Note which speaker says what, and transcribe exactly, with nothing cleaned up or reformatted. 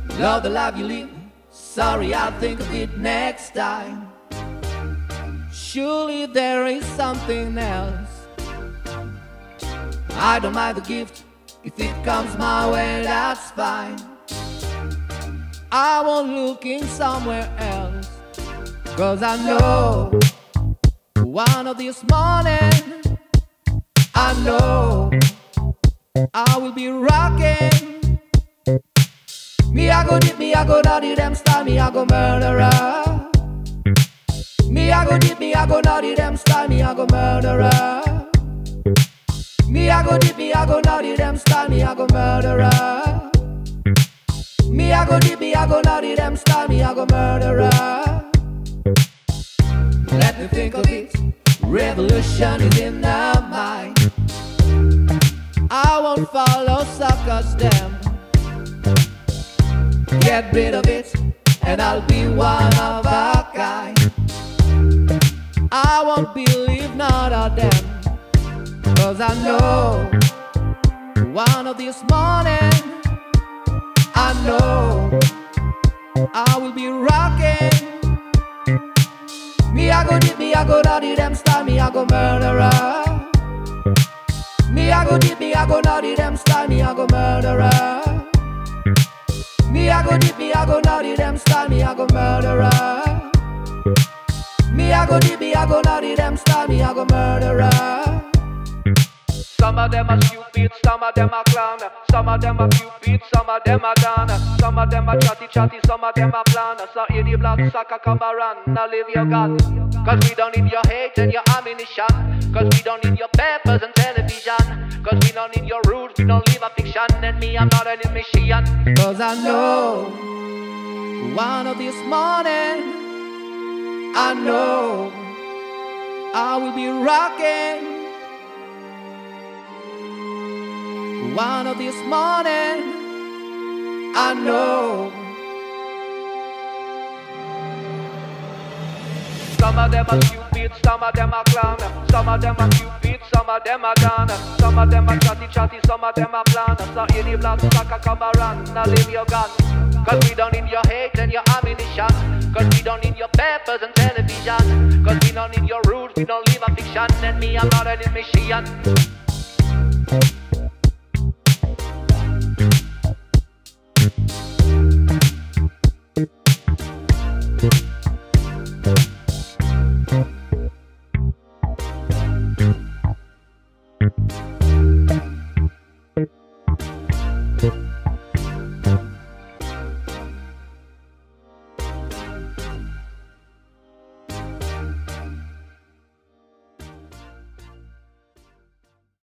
Speaker 1: Love the life you live. Sorry, I'll think of it next time. Surely there is something else. I don't mind the gift. If it comes my way, that's fine. I won't look in somewhere else. Cause I know one of this morning, I know I will be rocking. Me I go dip, me I go naughty, them style, me I go murderer. Me I go dip, me I go naughty, them style, me I go murderer. Me I go dip, me I go naughty, them style, me I go murderer. Me I go dip, me I go naughty, them style, me I go murderer. Let me think of it. Revolution is in the mind. I won't follow suckers, them. Get rid of it, and I'll be one of a kind. I won't believe none of them. Cause I know one of this morning, I know I will be rocking. Me I go dip, me I go naughty, them style, me I go murderer. Me I go dip, me I go naughty, them style, me I go murderer. Me I go dip, me I go naughty, them style, me I go murderer. Me I go dip, me I go naughty, them style, me I go murderer.
Speaker 2: Some of them are stupid, some of them are clown. Some of them are cupid, some of them are down. Some of them are chatty chatty, some of them are plan. So in the blood sucker come around, now live your gun. Cause we don't need your hate and your ammunition. Cause we don't need your papers and television. Cause we don't need your rules, we don't live a fiction. And me, I'm not an emission.
Speaker 1: Cause I know one of this morning, I know I will be rocking. One of this morning, I know.
Speaker 2: Some of them are stupid, some of them are clown. Some of them are cupid, some of them are down. Some of them are chatty chatty, some of them are plan. So in the blood sucker come around, now leave your gun. Cause we don't need your hate and your ammunition. Cause we don't need your papers and television. Cause we don't need your rules, we don't live a fiction. And me, I'm not an emission.